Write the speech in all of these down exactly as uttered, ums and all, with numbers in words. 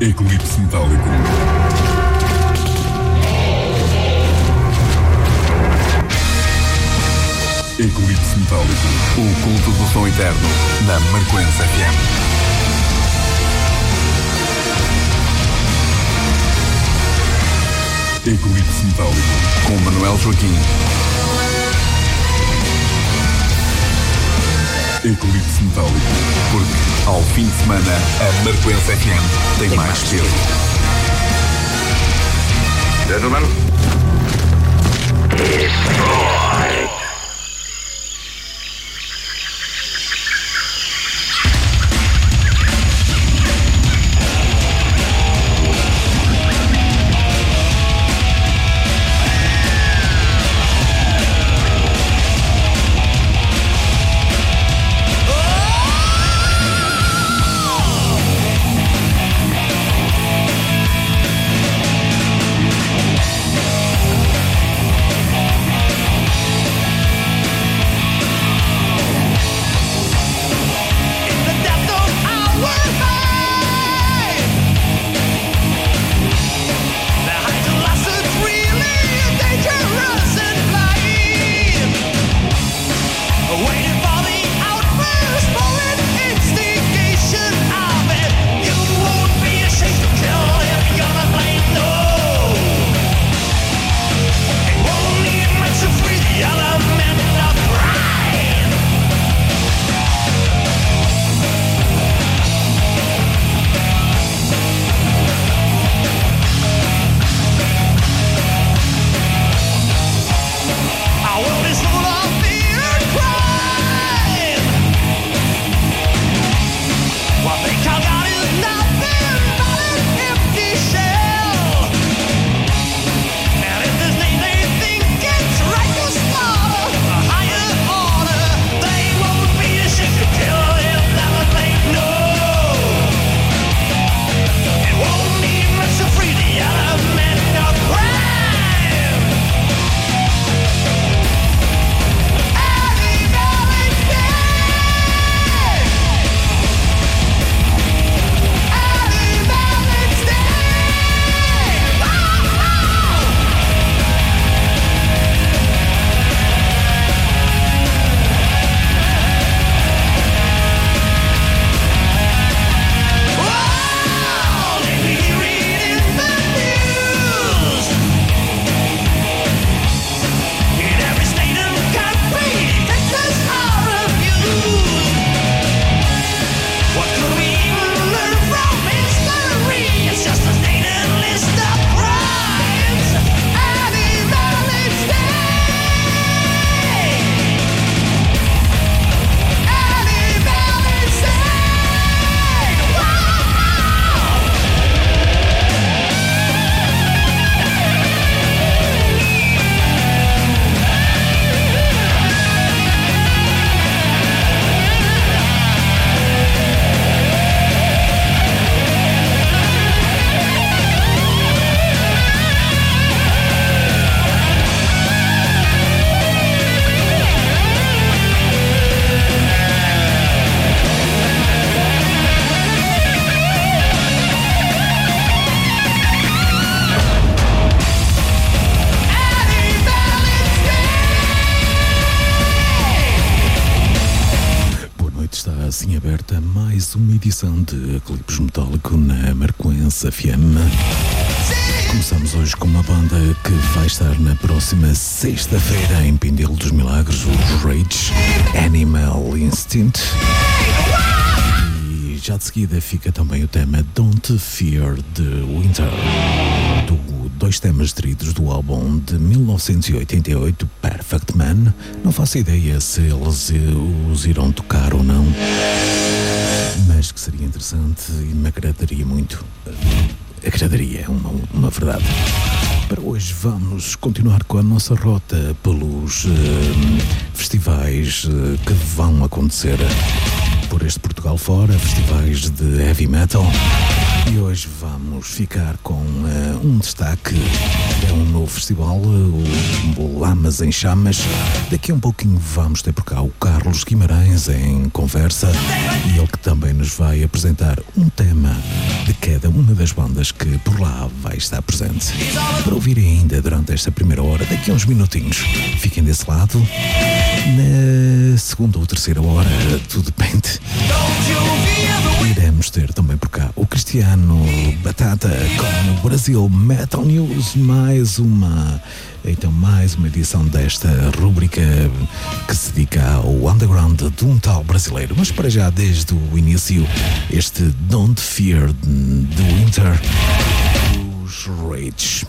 Eclipse Metálico. Eclipse Metálico. O culto do som eterno na Marquense F M. Eclipse Metálico com Manuel Joaquim. Eclipse Metálico, porque ao fim de semana a Marquense F M tem, tem mais peso. Gentlemen, destroy. Uma edição de Eclipse Metálico na Marquense F M. Começamos hoje com uma banda que vai estar na próxima sexta-feira em Pindelo dos Milagres, os Rage, Animal Instinct. E já de seguida fica também o tema Don't Fear the Winter, do, dois temas extraídos do álbum de mil novecentos e oitenta e oito, Perfect Man. Não faço ideia se eles os irão tocar ou não, mas que seria interessante e me agradaria muito. Agradaria, é uma, uma verdade. Para hoje vamos continuar com a nossa rota pelos uh, festivais uh, que vão acontecer por este Portugal fora, festivais de heavy metal. E hoje vamos ficar com uh, um destaque É um novo festival, o Lamas em Chamas. Daqui a um pouquinho vamos ter por cá o Carlos Guimarães em conversa e ele que também nos vai apresentar um tema de cada uma das bandas que por lá vai estar presente. Para ouvir ainda durante esta primeira hora, daqui a uns minutinhos, fiquem desse lado. Na segunda ou terceira hora, tudo depende, iremos ter também por cá o Cristiano Batata com o Brasil Metal News, mais uma, então mais uma edição desta rúbrica que se dedica ao underground de um tal brasileiro. Mas para já, desde o início, este Don't Fear the Winter, os Rage.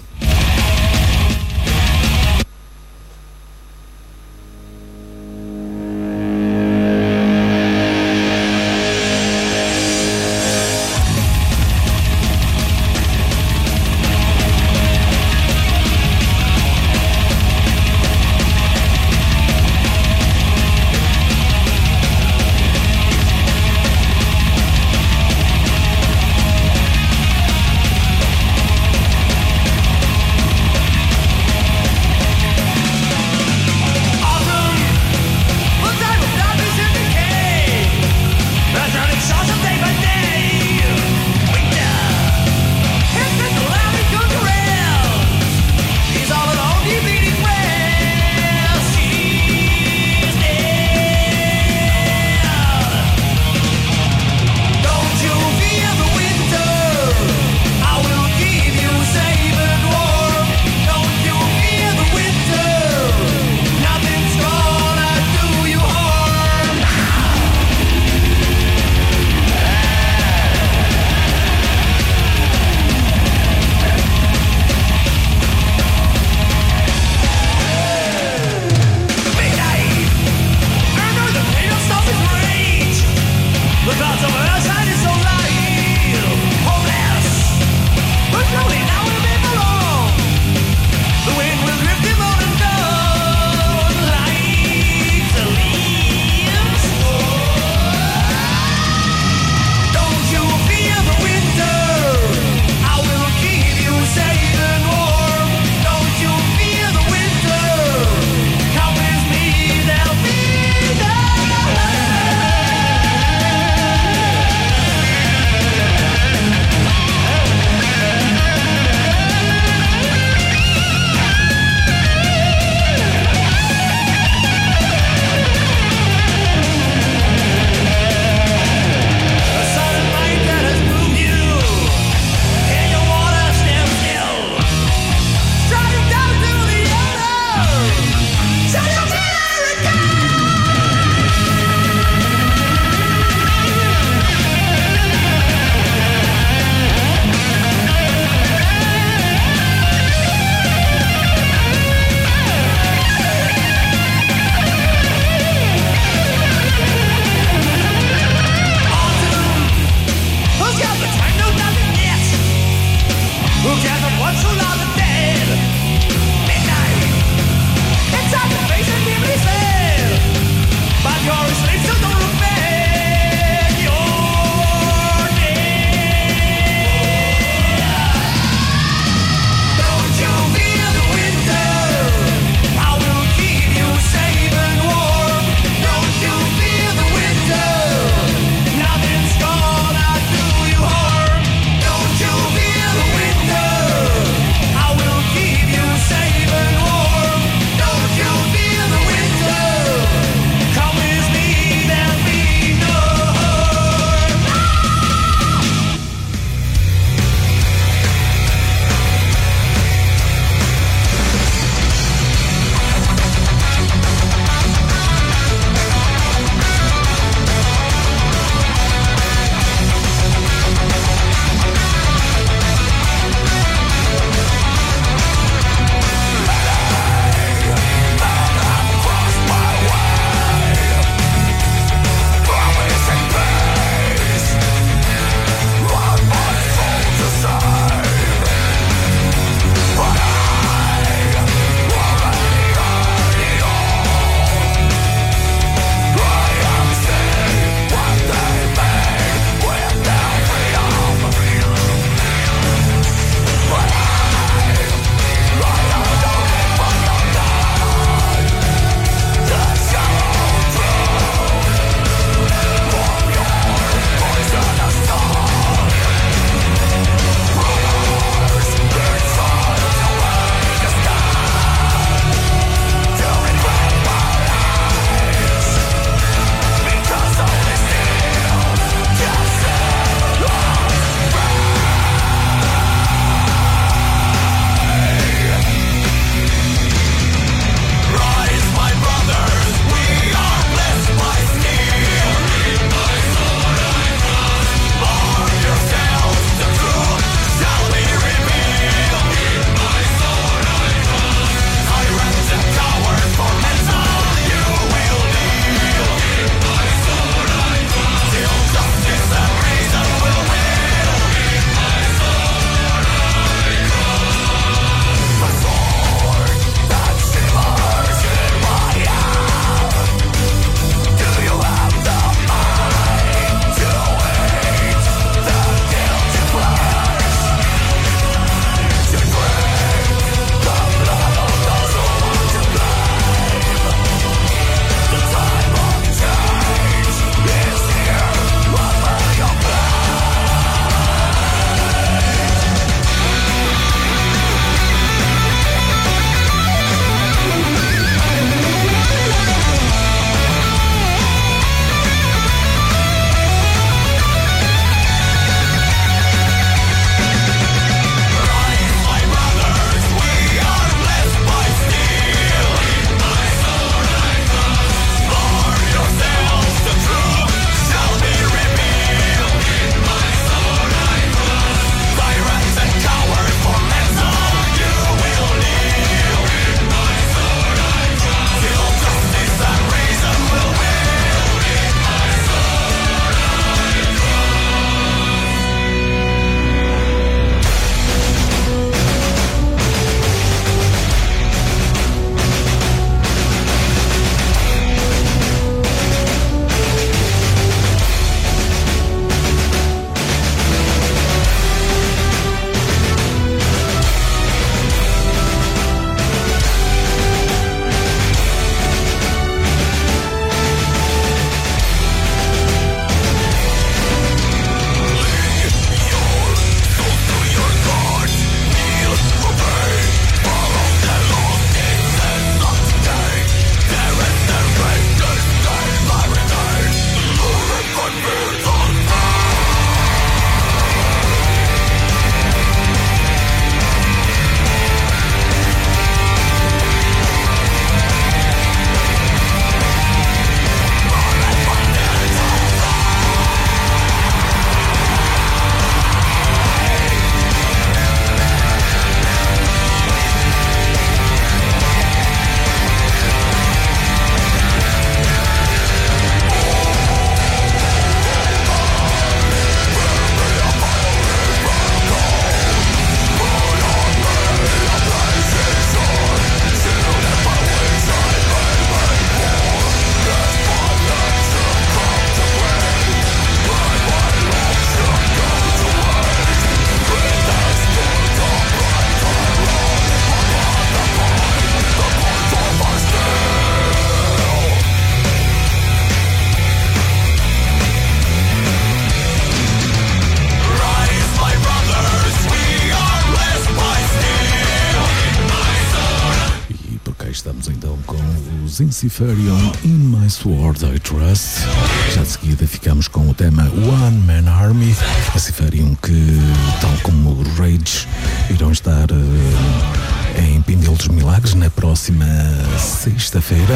Inciferion, In My Sword I Trust. Já de seguida ficamos com o tema One Man Army. Inciferion que, tal como o Rage, irão estar uh, em Pindelo dos Milagres na próxima sexta-feira.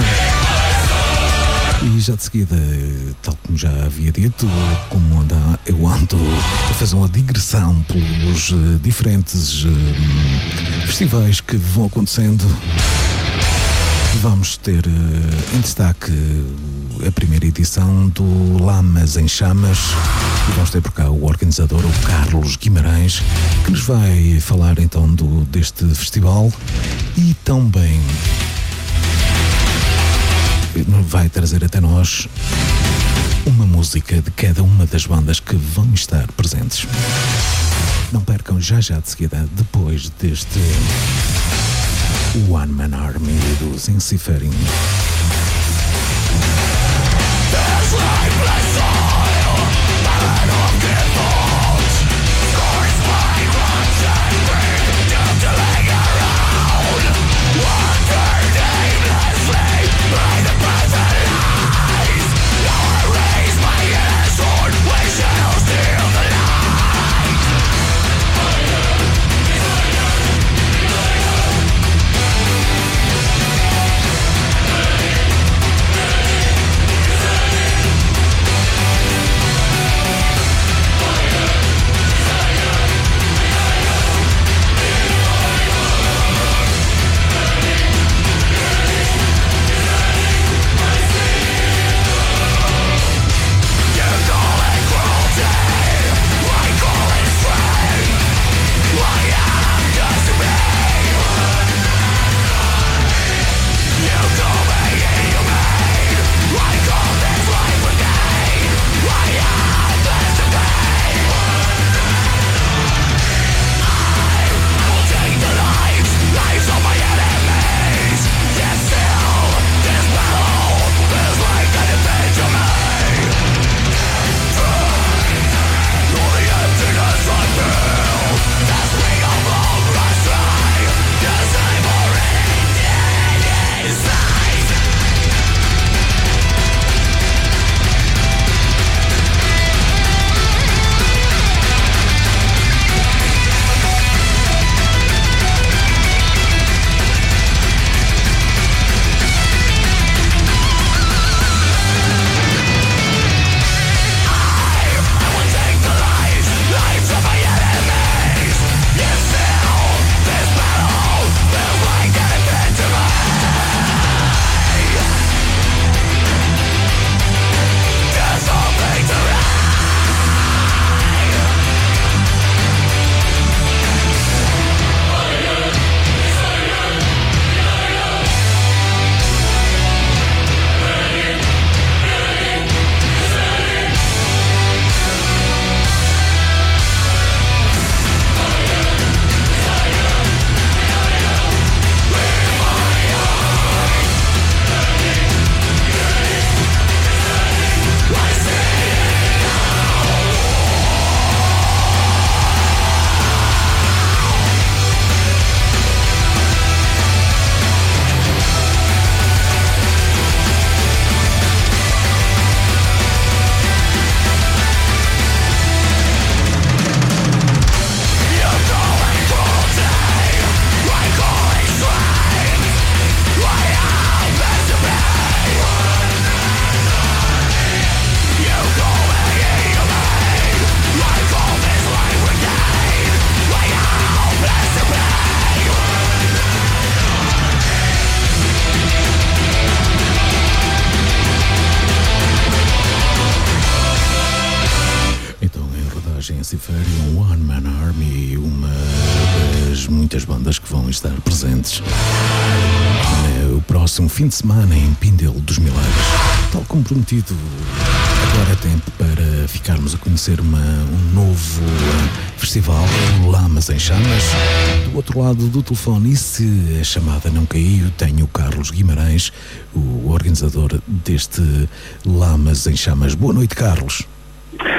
E já de seguida, tal como já havia dito, como anda, eu ando a fazer uma digressão pelos uh, diferentes uh, festivais que vão acontecendo. Vamos ter uh, em destaque a primeira edição do Lamas em Chamas e vamos ter por cá o organizador, o Carlos Guimarães, que nos vai falar então do, deste festival e também vai trazer até nós uma música de cada uma das bandas que vão estar presentes. Não percam já já de seguida, depois deste One Man Army dos Inciferion. Inciferion, One Man Army, uma das muitas bandas que vão estar presentes no próximo fim de semana em Pindelo dos Milagres. Tal como prometido, agora é tempo para ficarmos a conhecer uma, um novo festival, o Lamas em Chamas. Do outro lado do telefone, e se a chamada não caiu, tenho o Carlos Guimarães, o organizador deste Lamas em Chamas. Boa noite, Carlos.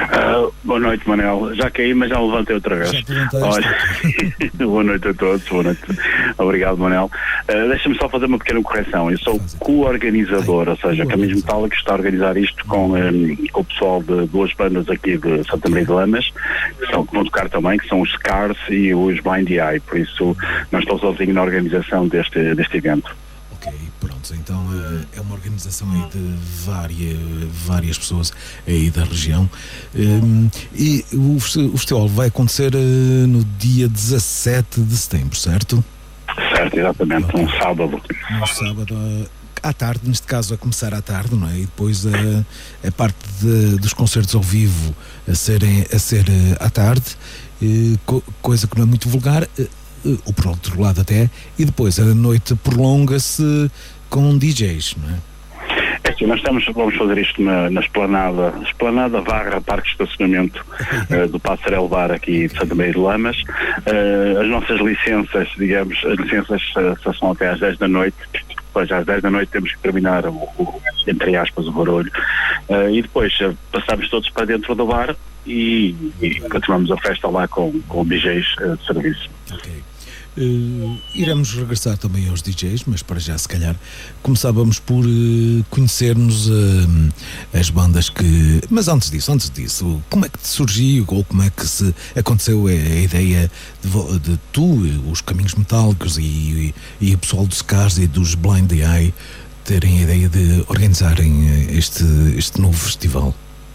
Uh, boa noite, Manel. Já caí, mas já levantei outra vez. Já te levantaste. Olha, boa noite a todos. Boa noite. Obrigado, Manel. Uh, Deixa-me só fazer uma pequena correção. Eu sou co-organizador, ou seja, Caminhos Metálicos está a organizar isto com, um, com o pessoal de duas bandas aqui de Santa Maria de Lamas, que, são, que vão tocar também, que são os Scars e os Blind Eye. Por isso, não estou sozinho na organização deste, deste evento. Ok, pronto, então é uma organização aí de várias, várias pessoas aí da região, um, e o, o festival vai acontecer uh, no dia dezassete de setembro, certo? Certo, exatamente, okay. Um sábado. Um sábado uh, à tarde, neste caso a começar à tarde, não é? E depois uh, a parte de, dos concertos ao vivo a, serem, a ser uh, à tarde, uh, co coisa que não é muito vulgar, uh, ou por outro lado até, e depois a noite prolonga-se com D Js, não é? É assim, nós estamos, vamos fazer isto na, na esplanada, esplanada barra parque de estacionamento uh, do Passarel Bar aqui de Santa Maria de Lamas. Uh, as nossas licenças, digamos, as licenças uh, são até às dez da noite, depois às dez da noite temos que terminar o, o entre aspas, o barulho, uh, e depois uh, passamos todos para dentro do bar e, e continuamos a festa lá com, com D Js uh, de serviço. Ok. Uh, iremos regressar também aos D Js, mas para já se calhar começávamos por uh, conhecermos uh, as bandas que... Mas antes disso, antes disso, como é que te surgiu ou como é que se aconteceu a, a ideia de, de tu, os Caminhos Metálicos e, e, e o pessoal dos Scars e dos Blind Eye terem a ideia de organizarem este, este novo festival?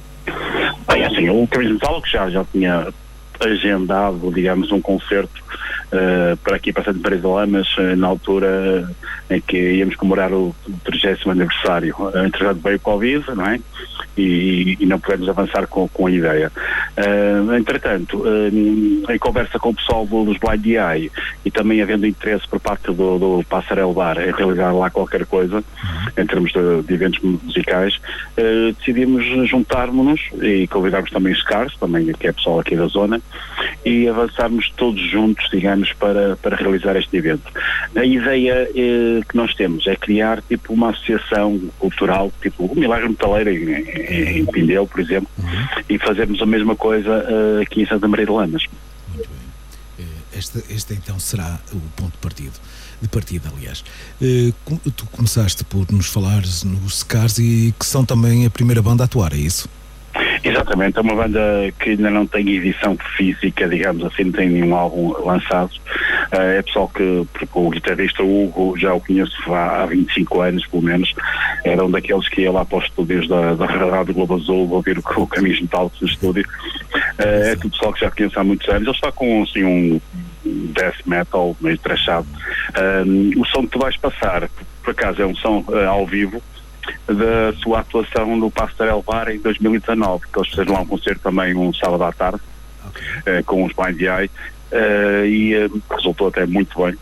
Bem, assim, o Caminhos Metálicos já, já tinha agendado, digamos, um concerto uh, para aqui para Santa Maria de Lamas, uh, na altura uh, em que íamos comemorar o trigésimo aniversário. Uh, entretanto veio o Covid, não é? E, e não pudemos avançar com, com a ideia. Uh, entretanto, uh, em conversa com o pessoal do, dos Blind Eye e também havendo interesse por parte do, do Passarel Bar em realizar lá qualquer coisa, em termos de, de eventos musicais, uh, decidimos juntar-nos e convidarmos também os Scars, também que é pessoal aqui da zona, e avançarmos todos juntos, digamos, para, para realizar este evento. A ideia eh, que nós temos é criar tipo uma associação cultural, tipo o Milagre Metaleiro em, em, em Pindel, por exemplo, uhum. e fazermos a mesma coisa uh, aqui em Santa Maria de Lamas. Muito bem. Este, este então será o ponto de partida, de partida, aliás. Uh, tu começaste por nos falares nos Scars e que são também a primeira banda a atuar, é isso? Exatamente, é uma banda que ainda não tem edição física, digamos assim, não tem nenhum álbum lançado. Uh, é pessoal que, porque o guitarrista Hugo já o conheço há, há vinte e cinco anos, pelo menos, era um daqueles que ia lá para os estúdios da, da Rádio Globo Azul ouvir o, o Caminhos Metálicos no estúdio. Uh, é tudo pessoal que já conheço há muitos anos. Ele está com assim, um death metal meio trashado. Uh, o som que tu vais passar, por acaso, é um som uh, ao vivo da sua atuação no Passarel Bar em dois mil e dezanove, que eles fizeram lá um concerto também um sábado à tarde, okay. uh, com os Blind Eye, uh, e uh, resultou até muito bem.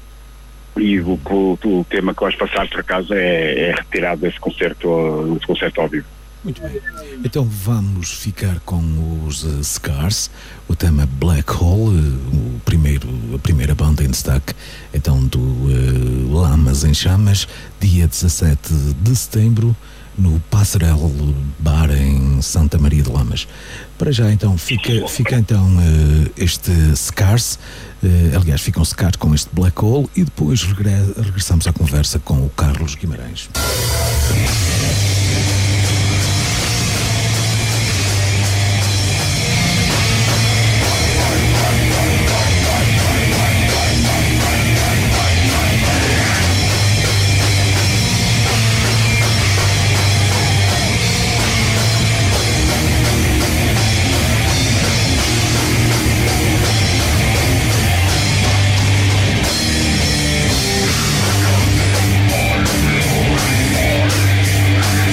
E o, o, o tema que vais passar, por acaso, é, é retirado desse concerto, desse concerto ao vivo. Muito bem. Então vamos ficar com os uh, Scars, o tema Black Hole, uh, o primeiro, a primeira banda em destaque, então do uh, Lamas em Chamas, dia dezassete de setembro, no Passarel Bar em Santa Maria de Lamas. Para já então fica, fica então uh, este Scars, uh, aliás ficam Scars com este Black Hole e depois regre- regressamos à conversa com o Carlos Guimarães. Bye.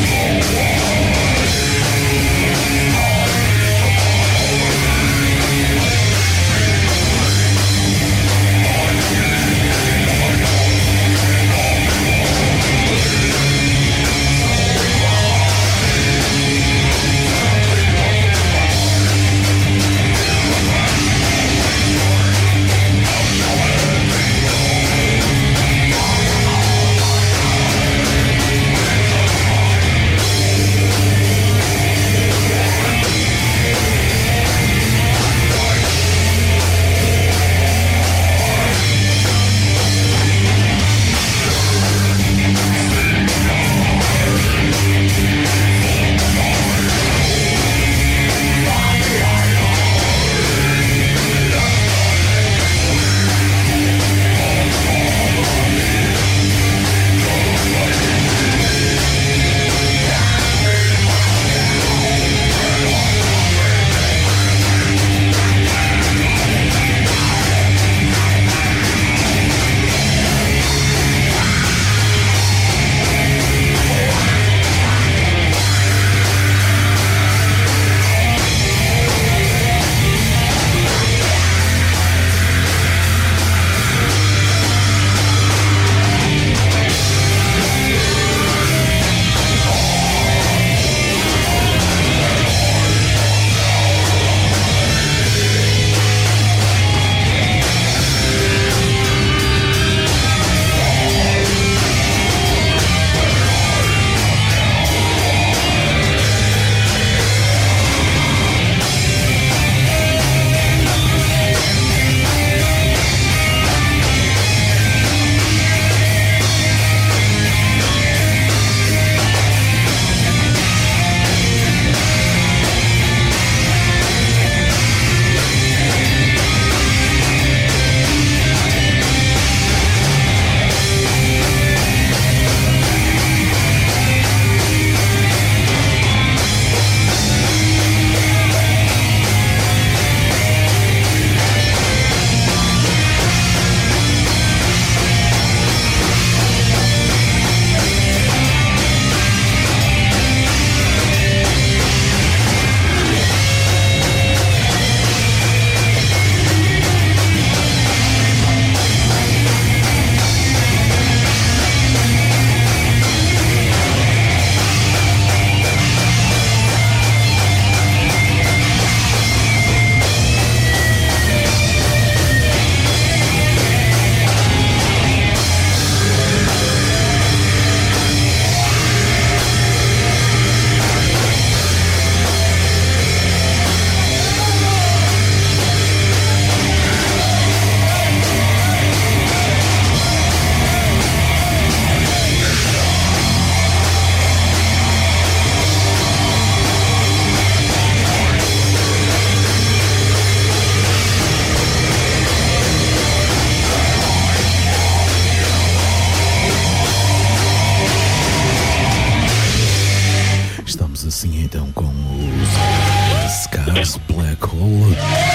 Black Hole.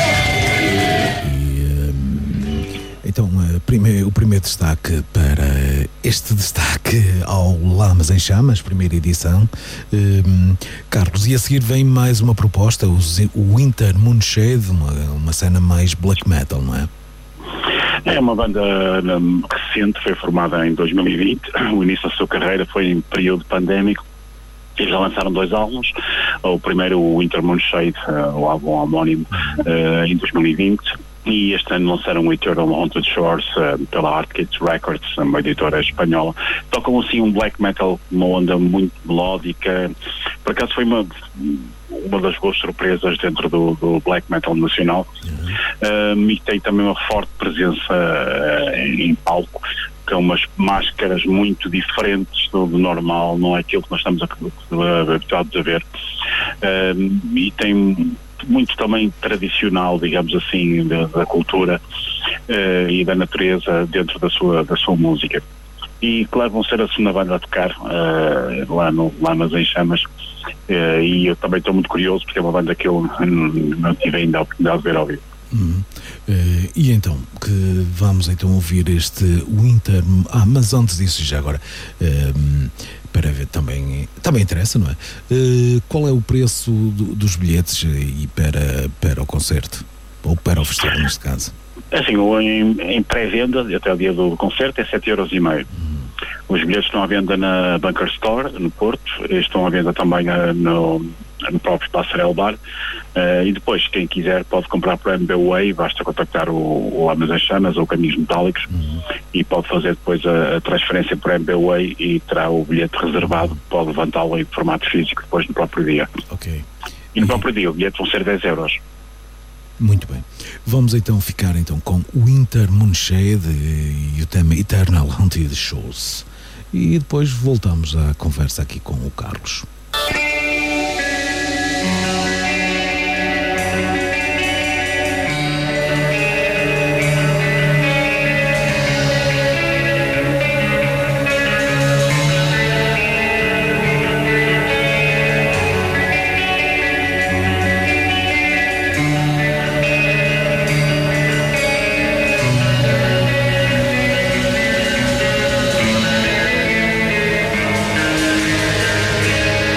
E, hum, então, uh, primeiro, o primeiro destaque para este destaque ao Lamas em Chamas, primeira edição. Um, Carlos, e a seguir vem mais uma proposta, o, o Winter Moonshade, uma, uma cena mais black metal, não é? É uma banda um, recente, foi formada em dois mil e vinte. O início da sua carreira foi em período pandémico. Eles já lançaram dois álbuns. O primeiro, o Winter Moonshade, uh, o álbum homónimo, uh, em dois mil e vinte. E este ano lançaram o Eternal Haunted Shores uh, pela Artkit Records, uma editora espanhola. Tocam assim um black metal, uma onda muito melódica. Por acaso foi uma, uma das boas surpresas dentro do, do black metal nacional. Um, e tem também uma forte presença uh, em palco, com umas máscaras muito diferentes do, do normal, não é aquilo que nós estamos habituados a ver. Um, e tem muito também tradicional, digamos assim, da, da cultura uh, e da natureza dentro da sua, da sua música. E claro, vão ser a segunda banda a tocar uh, lá no Lamas em Chamas, uh, e eu também estou muito curioso porque é uma banda que eu não tive ainda a oportunidade de ver ao vivo. Uhum. Uh, e então, que vamos então ouvir este Winter... Ah, mas antes disso, já agora, uh, para ver também, também interessa, não é? Uh, qual é o preço do, dos bilhetes e para, para o concerto? Ou para o festival, neste caso? Assim, em, em pré-venda, até o dia do concerto, é sete euros e meio. Uhum. Os bilhetes estão à venda na Bunker Store, no Porto, estão à venda também uh, no, no próprio Passarel Bar, uh, e depois, quem quiser pode comprar por M B Way, basta contactar o, o Lamas em Chamas ou Caminhos Metálicos, uhum. e pode fazer depois a, a transferência por M B Way e terá o bilhete reservado, pode levantá-lo em formato físico depois no próprio dia. Ok. E no próprio dia o bilhete vão ser dez euros. Muito bem. Vamos então ficar então com Winter Moonshade e o tema Eternal Haunted Shores. E depois voltamos à conversa aqui com o Carlos. Thank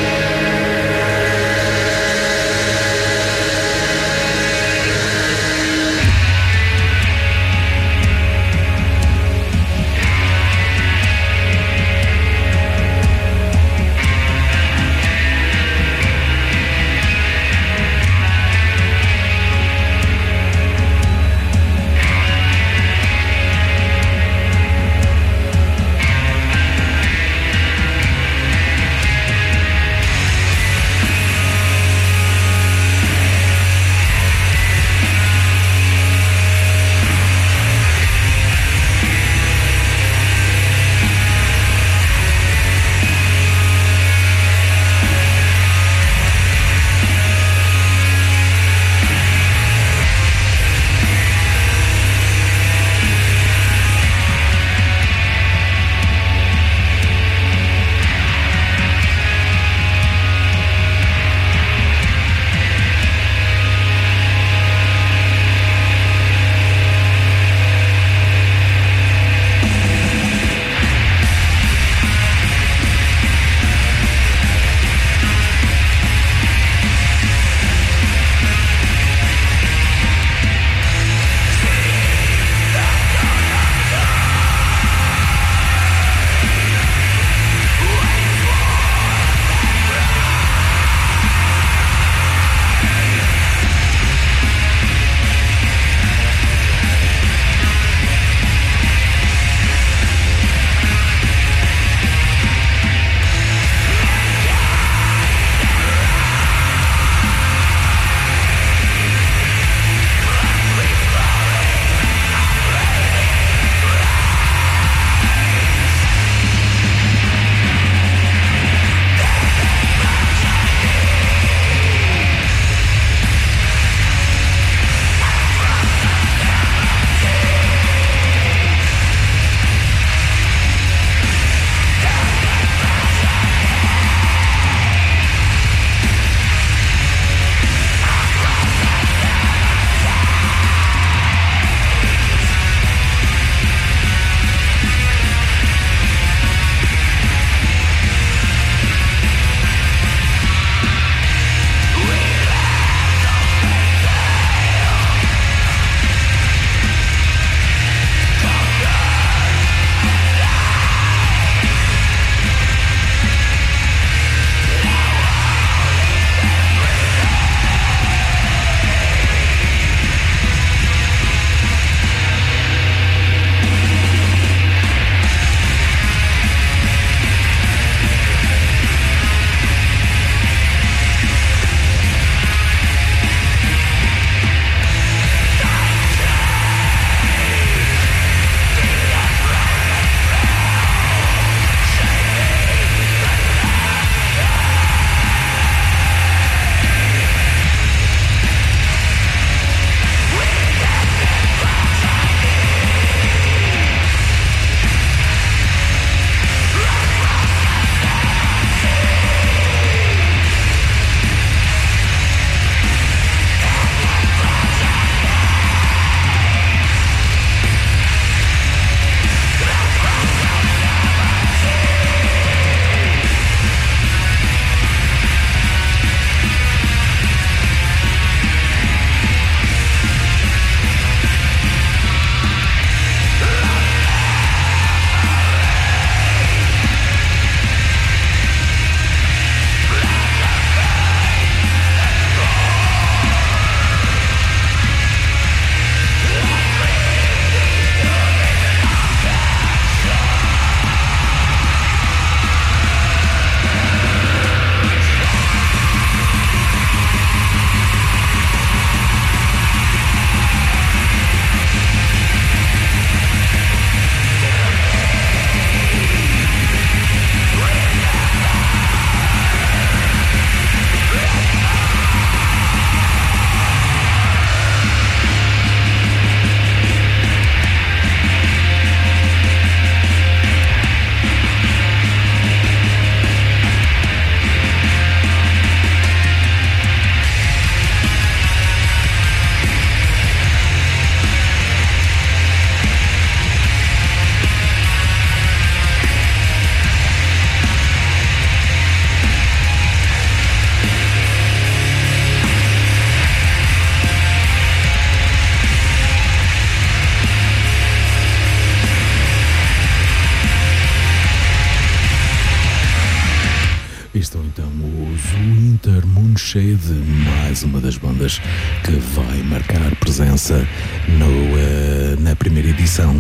Creed, mais uma das bandas que vai marcar presença no, uh, na primeira edição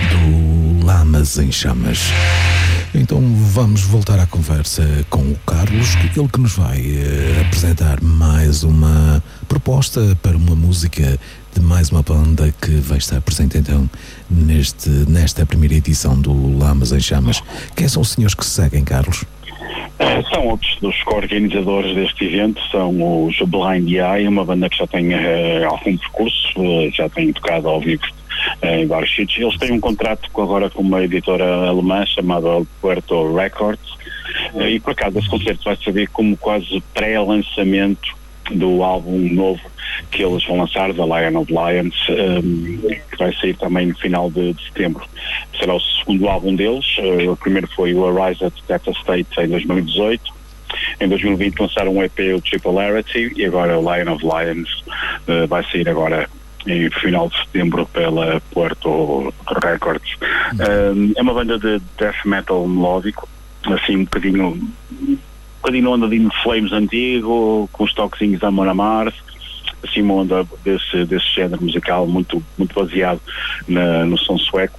do Lamas em Chamas. Então vamos voltar à conversa com o Carlos, ele que nos vai uh, apresentar mais uma proposta para uma música de mais uma banda que vai estar presente então neste, nesta primeira edição do Lamas em Chamas. Quem são os senhores que se seguem, Carlos? Uh, são outros dos organizadores deste evento, são os Blind Eye, uma banda que já tem uh, algum percurso, uh, já tem tocado ao vivo uh, em vários sítios. Eles têm um contrato agora com uma editora alemã chamada El Puerto Records, uh, e por acaso esse concerto vai servir como quase pré-lançamento do álbum novo que eles vão lançar, The Lion of Lions, um, que vai sair também no final de, de setembro. Será o segundo álbum deles. Uh, o primeiro foi o Arise at Data State em dois mil e dezoito. Em dois mil e vinte lançaram um E P, o Tripolarity, e agora o Lion of Lions uh, vai sair agora em final de setembro pela Puerto Records. Um, é uma banda de death metal melódico, assim um bocadinho um bocadinho onda de Flames antigo, com os toquezinhos da Amon Amarth, assim uma onda desse, desse género musical muito, muito baseado na, no som sueco.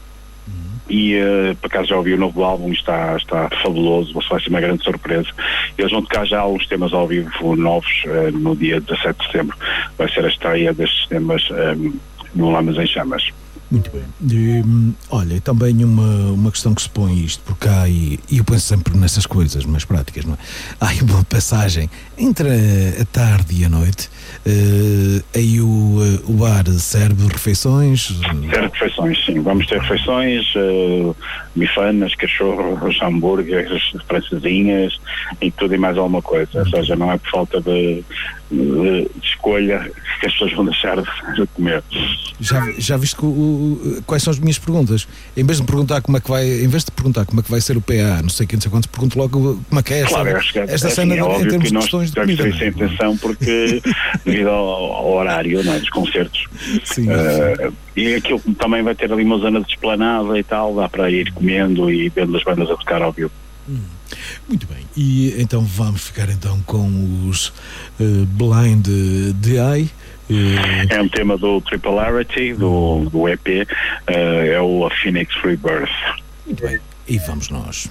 E uh, por acaso já ouvi o novo álbum, está, está fabuloso, vai ser uma grande surpresa. Eles vão tocar já alguns temas ao vivo novos uh, no dia dezassete de setembro. Vai ser a estreia destes temas um, no Lamas em Chamas. Muito bem. E, olha, também uma, uma questão que se põe isto, porque há, e eu penso sempre nessas coisas mais práticas, não é? Há aí uma passagem entre a, a tarde e a noite, uh, aí o, o bar serve refeições? Serve refeições, sim. Vamos ter refeições, uh, bifanas, cachorros, hambúrgueres, francesinhas e tudo e mais alguma coisa. Ou seja, não é por falta de, de, de escolha que as pessoas vão deixar de comer. Já, já viste que o, o, quais são as minhas perguntas? Em vez de perguntar como é que vai, em vez de perguntar como é que vai ser o P A, não sei quem, não sei quantos, pergunto logo como é que é esta, claro, acho que, esta assim, cena é de, em termos de questões de comida. Sem intenção porque devido ao, ao horário, não é, dos concertos. Sim, uh, e aquilo também vai ter ali uma zona de esplanada e tal, dá para ir comendo e vendo as bandas a tocar ao vivo. Hum, muito bem, e então vamos ficar então com os uh, Blind Eye. Uh... É um tema do Tripolarity, do, do E P, uh, é o A Phoenix Rebirth. Muito bem, e vamos nós.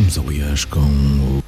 Estivemos, aliás, com o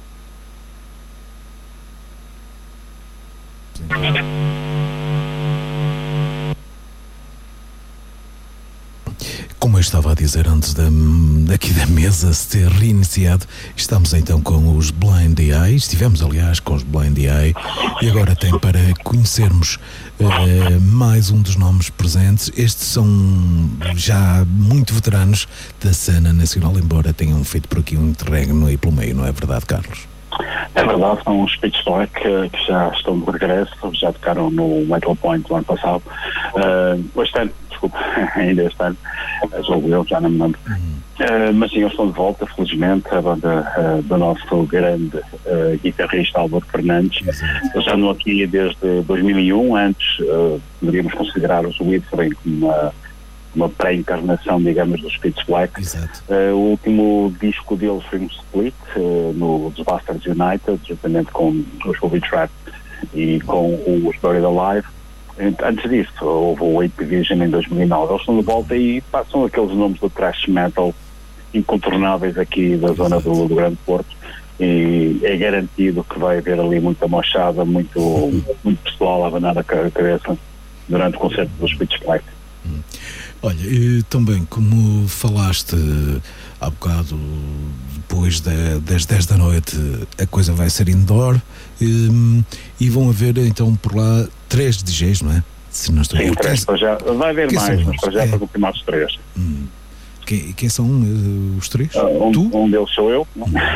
como eu estava a dizer antes da, daqui da mesa se ter reiniciado, estamos então com os Blind Eye. Estivemos, aliás, com os Blind Eye e agora tem para conhecermos uh, mais um dos nomes presentes. Estes são já muito veteranos da cena nacional, embora tenham feito por aqui um interregno aí pelo meio, não é verdade, Carlos? É verdade, são os Pitch Black que, que já estão de regresso, já tocaram no Metal Point no ano passado. Uh, este ano, desculpa, ainda este ano, julgo eu, já não me lembro. Uhum. Uh, mas sim, eles estão de volta, felizmente, a banda uh, do nosso grande uh, guitarrista Álvaro Fernandes. Uhum. Eles já andam aqui desde dois mil e um, antes uh, poderíamos considerar os Whistling como uma uma pré-encarnação, digamos, dos Pitch Black. Uh, o último disco deles foi um split uh, no The Bastards United, juntamente com os Booby Trap e com o Buried Alive. Antes disso, houve o Eight Division em dois mil e nove. Eles estão de volta e passam aqueles nomes do thrash metal incontornáveis aqui da zona do, do Grande Porto. E é garantido que vai haver ali muita mochada, muito, muito pessoal a abanar a cabeça durante o concerto dos Pitch Black. Hum. Olha, e também como falaste há bocado, depois de, das dez da noite a coisa vai ser indoor e, e vão haver então por lá três D Js, não é? Se não estou Sim, três, para já, vai haver quem mais, mas para já é para confirmar os três. Hum. Quem, quem são uh, os três? Uh, um, tu? um deles sou eu.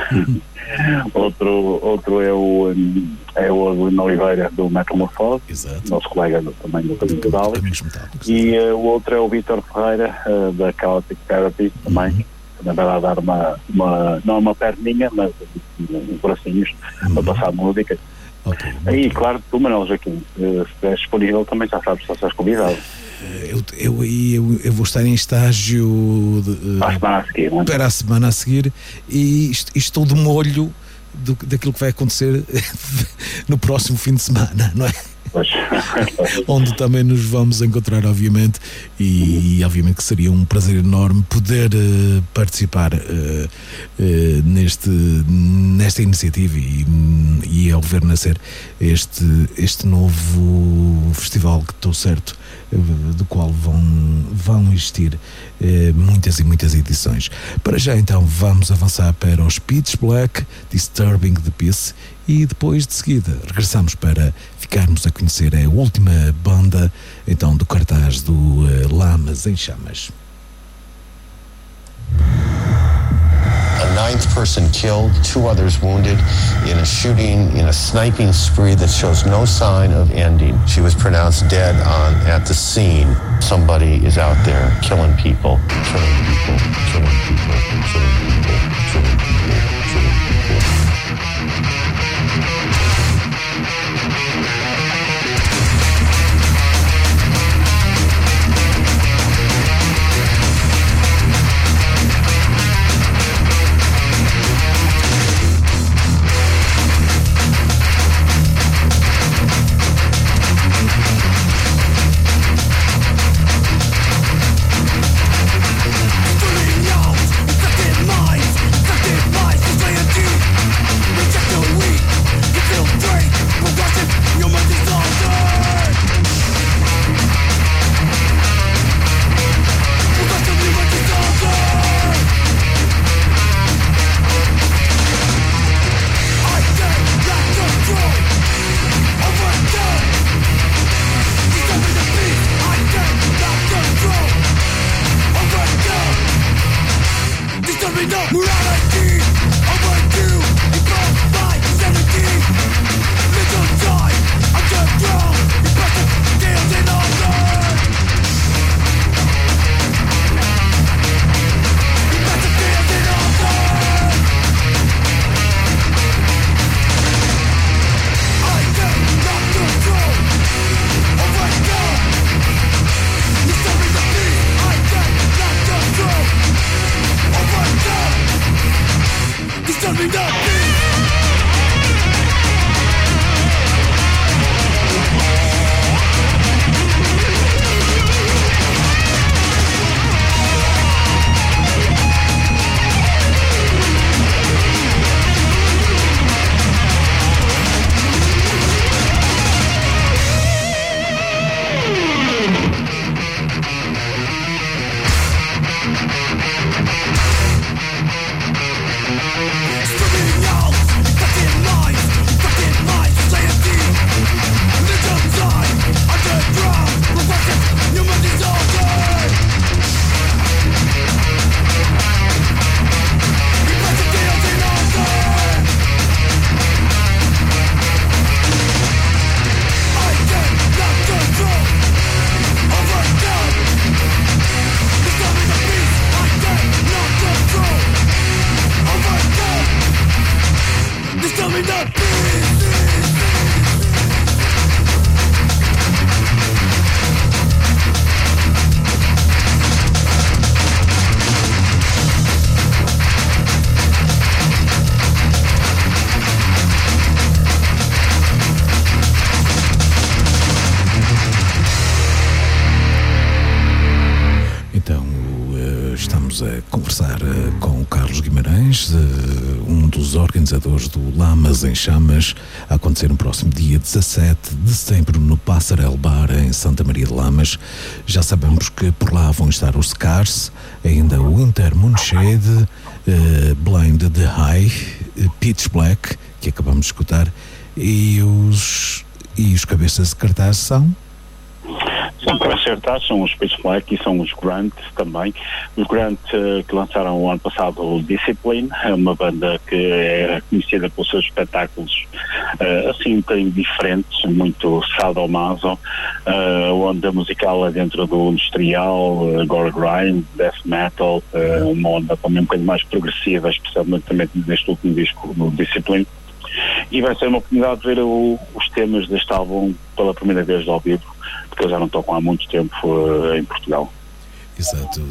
outro, outro é o, é o Adelino Oliveira do Metamorfose, nosso colega do, também do Caminho Metálico. E uh, o outro é o Vítor Ferreira uh, da Chaotic Therapy também. Uhum. Também vai lá dar uma, uma não uma perninha, mas uns bracinhos uhum. para passar música. Okay, aí, claro, tu, Manuel Joaquim, se estiver disponível também já sabes se estás convidado. Eu, eu, eu, eu vou estar em estágio de, a semana a seguir, não é? para a semana a seguir e estou de molho do, daquilo que vai acontecer no próximo fim de semana, não é? Onde também nos vamos encontrar, obviamente, e obviamente que seria um prazer enorme poder uh, participar uh, uh, neste, nesta iniciativa e, e ao ver nascer este, este novo festival que estou certo uh, do qual vão, vão existir uh, muitas e muitas edições. Para já então vamos avançar para os Pitch Black, Disturbing the Peace, e depois de seguida regressamos para ficarmos a conhecer a última banda então do cartaz do uh, Lamas em Chamas. A ninth person killed, two others wounded in a shooting, in a sniping spree that shows no sign of ending. She was pronounced dead on at the scene. Somebody is out there killing people, killing people, killing people, killing people, killing people, killing people. estamos a conversar com o Carlos Guimarães, um dos organizadores do Lamas em Chamas, a acontecer no próximo dia dezassete de setembro no Passarel Bar em Santa Maria de Lamas. Já sabemos que por lá vão estar os Scars, ainda o Winter Moonshade, uh, Blind the High, uh, Pitch Black, que acabamos de escutar, e os, e os cabeças de cartaz são... São para acertar, são os Pitch Black e são os Grunt também. Os Grunt uh, que lançaram o ano passado o Discipline, é uma banda que é conhecida pelos seus espetáculos uh, assim um bocadinho diferentes, muito sadomaso, uh, onda musical é dentro do industrial, uh, gore grind, death metal, uh, uma onda também um bocadinho mais progressiva, especialmente também neste último disco, no Discipline. E vai ser uma oportunidade de ver o, os temas deste álbum pela primeira vez ao vivo, porque eles já não tocam há muito tempo uh, em Portugal. Exato.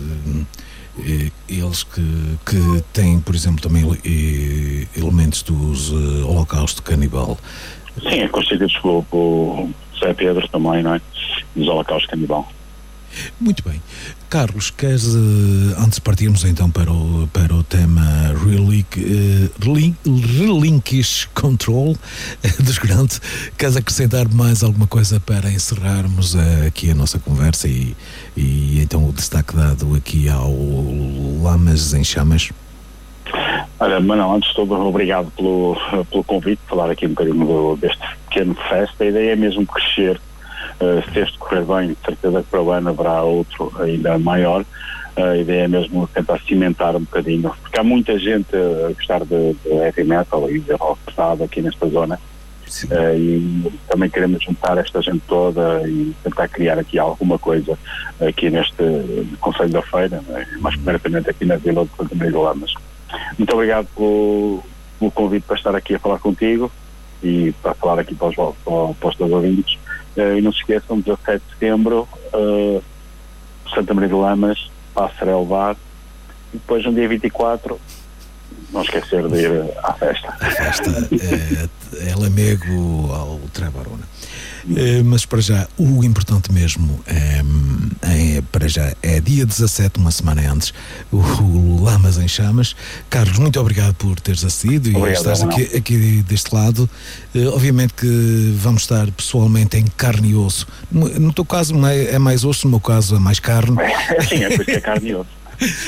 Eles que, que têm, por exemplo, também elementos dos uh, Holocausto Canibal. Sim, é constituídos pelo, pelo Zé Pedro também, não é? Dos Holocausto Canibal. Muito bem. Carlos, queres, uh, antes de partirmos então para o, para o tema Relink, uh, relink, Relinquish Control uh, dos Grunt, queres acrescentar mais alguma coisa para encerrarmos uh, aqui a nossa conversa e, e então o destaque dado aqui ao Lamas em Chamas? Olha, Manuel, antes de tudo, obrigado pelo, pelo convite, falar aqui um bocadinho do, deste pequeno festa. A ideia é mesmo crescer. Uh, se este correr bem, de certeza que para o ano haverá outro ainda maior. Uh, a ideia é mesmo tentar cimentar um bocadinho, porque há muita gente a gostar de, de heavy metal e de rock pesado aqui nesta zona, uh, e também queremos juntar esta gente toda e tentar criar aqui alguma coisa aqui neste Conselho da Feira, né? Mais concretamente aqui na Vila de Santa Maria de Lamas. Muito obrigado pelo, pelo convite para estar aqui a falar contigo e para falar aqui para os, para, para os teus ouvintes. Uh, e não se esqueçam, dezassete de setembro, uh, Santa Maria de Lamas, Passarel Bar, e depois no dia vinte e quatro, não esquecer de ir à festa. A festa é, é Lamego ao Trabarona. É, mas para já, o importante mesmo é, é, para já, é dia dezassete, uma semana antes, o, o Lamas em Chamas. Carlos, muito obrigado por teres acedido e estás aqui, aqui deste lado. Uh, obviamente que vamos estar pessoalmente em carne e osso. No, no teu caso é mais osso, no meu caso é mais carne. É, sim, é por isso que é carne e osso.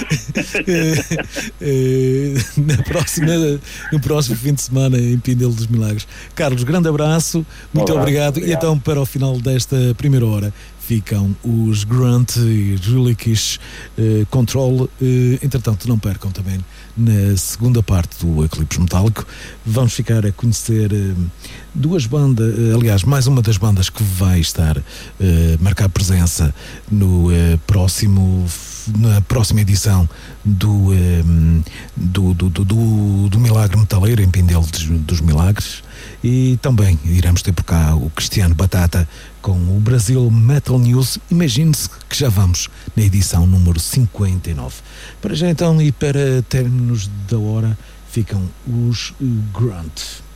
na próxima, no próximo fim de semana em Pindelo dos Milagres. Carlos, grande abraço, muito Olá, obrigado. obrigado. E então, para o final desta primeira hora, ficam os Grunt e Relinquish uh, Control. Uh, entretanto, não percam também na segunda parte do Eclipse Metálico. Vamos ficar a conhecer uh, duas bandas, uh, aliás, mais uma das bandas que vai estar uh, marcar presença no uh, próximo na próxima edição do, um, do, do, do, do, do Milagre Metaleiro em Pindelo dos Milagres, e também iremos ter por cá o Cristiano Batata com o Brasil Metal News. Imagine-se que já vamos na edição número cinquenta e nove. Para já então, e para términos da hora, ficam os Grunt.